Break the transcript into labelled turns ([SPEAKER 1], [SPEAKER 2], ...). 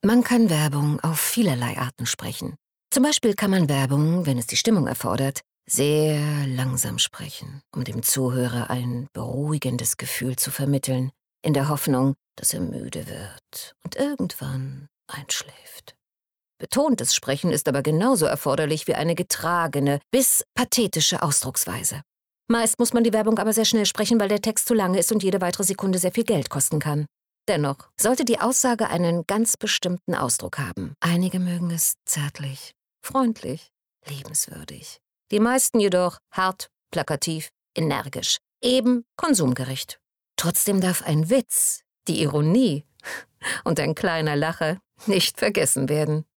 [SPEAKER 1] Man kann Werbung auf vielerlei Arten sprechen. Zum Beispiel kann man Werbung, wenn es die Stimmung erfordert, sehr langsam sprechen, um dem Zuhörer ein beruhigendes Gefühl zu vermitteln, in der Hoffnung, dass er müde wird und irgendwann einschläft. Betontes Sprechen ist aber genauso erforderlich wie eine getragene bis pathetische Ausdrucksweise. Meist muss man die Werbung aber sehr schnell sprechen, weil der Text zu lange ist und jede weitere Sekunde sehr viel Geld kosten kann. Dennoch sollte die Aussage einen ganz bestimmten Ausdruck haben. Einige mögen es zärtlich, freundlich, liebenswürdig. Die meisten jedoch hart, plakativ, energisch, eben konsumgerecht. Trotzdem darf ein Witz, die Ironie und ein kleiner Lacher nicht vergessen werden.